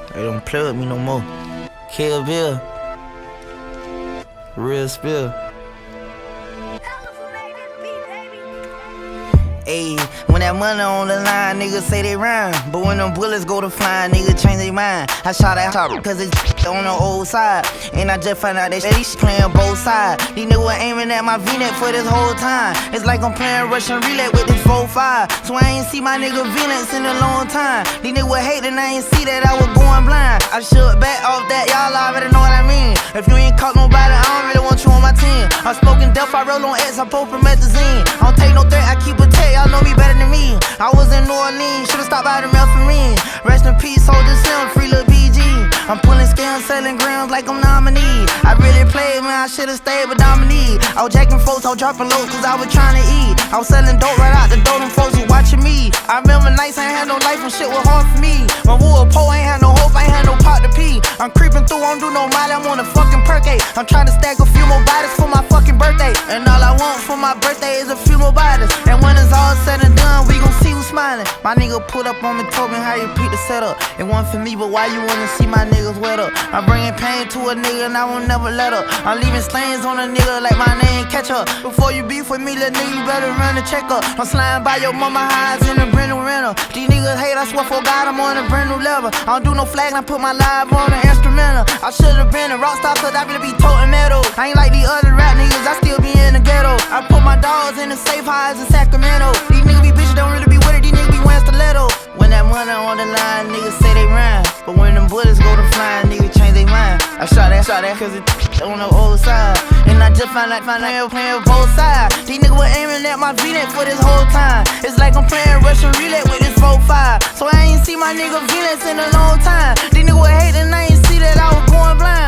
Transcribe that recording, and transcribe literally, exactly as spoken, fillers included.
They don't play with me no more. Kill Bill. Real spill. Ayy, when that money on the line, niggas say they rhyme. But when them bullets go to flying, niggas change their mind. I shot that shot cause it's on the old side. And I just found out that shit playing both sides. These niggas were aiming at my V-neck for this whole time. It's like I'm playing Russian roulette with this four five. So I ain't see my nigga V-necks in a long time. These niggas were hating, I ain't see that I was going blind. I should back off that, y'all already know what I mean. If you ain't caught nobody, I don't really want you on my team. I'm smoking death, I roll on X, I pop promethazine. I don't take no threat, I keep a tech, y'all know me better than me. I was in New Orleans, should've stopped by the mail for me. Rest in peace, Soldier Slim, free lil' B G. I'm pulling scams, selling grams like I'm nominee. I really played, man, I should've stayed with Dominique. I was jacking folks, I was dropping lows cause I was trying to eat. I was selling dope right out the door, them folks was watching me. I remember nights I ain't had no life when shit was hard for me. My wood pole, I ain't had no hope, I ain't had no pot to pee. I'm creeping through, I don't do no molly, I'm on a fucking perk eight. I'm trying to stack a few more bodies for my fucking birthday. And all I want for my birthday is a few more bodies. And when it's all said and done, we gon' see who's smiling. My nigga put up on me, told me how you repeat the setup. It wasn't for me, but why you wanna see my niggas wet up? I'm bringing pain to a nigga and I won't never let up. I'm leaving stains on a nigga like my name catch up. Before you beef with me, little nigga, you better run a checkup. I'm sliding by your mama highs in a brand new rental. These niggas hate, I swear for God, I'm on a brand new level. I don't do no flag, I put my live on an instrumental. I should've been a rock star cause I really be toting metal. I ain't like these other rap niggas, I still be in the ghetto. I put my dogs in the safe houses in Sacramento. These niggas be bitches, don't really be with it, these niggas be wearing stiletto. When that money on the line, niggas say they rhyme. But when them bullets go to flying, niggas change their mind. I shot that, shot that cause it on the old side. And I just found out, found out playing both sides. These niggas were aiming at my V-neck for this whole time. It's like I'm playing Russian roulette with this four five. So I ain't see my nigga V-necks in a long time. These niggas were hating, I ain't see that I was going blind.